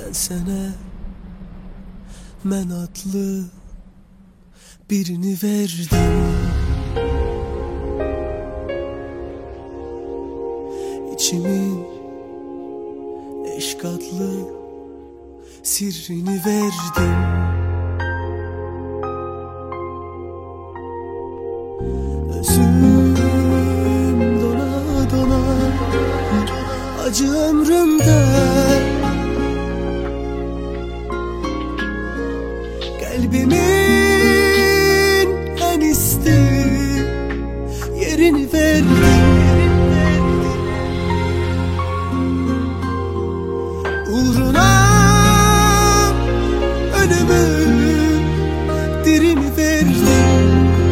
sənə mən adlı birini verdim. İçimin eşq adlı sirrini verdim. Özüm dona dona acı ömrümde, kalbimin en isti yerini verdim. Uğruna önümü dirini verdim.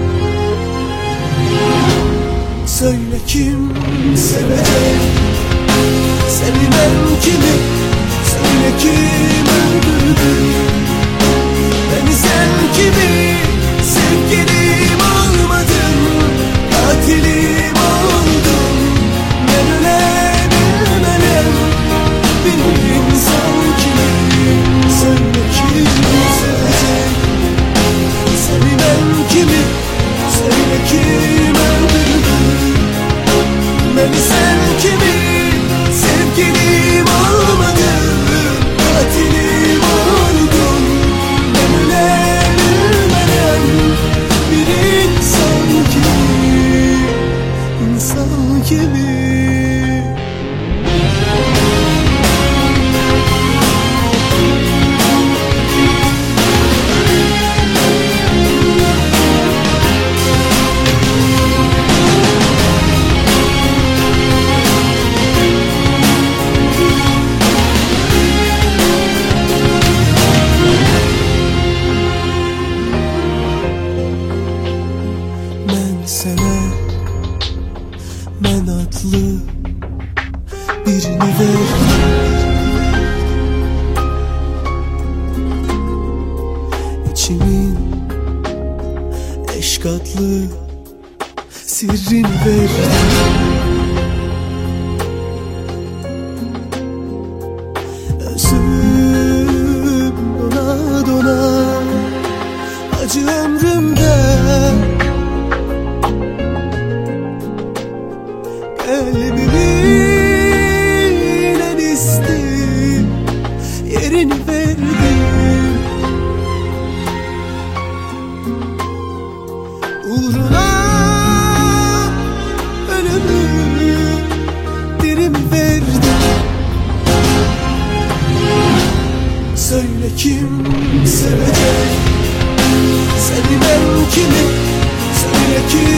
Söyle kim sevecek seni, ben kimi? Söyle kim öldürdü beni, sen kimi? Sevgilim olmadın, katilim oldun. Ben ölebilmeliyim, bir insan kimi? Söyle kim sevecek seni, ben kimi? Söyle kim öldürdü beni, sen kimi? Sevgilim olmadın, katilim oldun. Ben ölebilmeliyim, bir insan kimi? İnsan kimi? Sənə mən adlı birini verdim. İçimin eşq adlı sirrini verdim. Özüm dona dona acı ömrümde, kalbimin en isti yerini verdim. Uğruna ölümü dirim verdim. Söyle kim sevecek seni, ben kimi? Söyle kim